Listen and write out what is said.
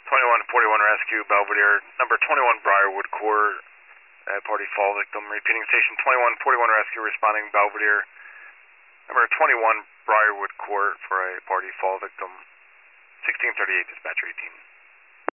2141 Rescue, Belvedere, number 21 Briarwood Court, party fall victim. Repeating, station 2141 Rescue, responding Belvedere, number 21 Briarwood Court for a party fall victim. 1638, dispatcher 18.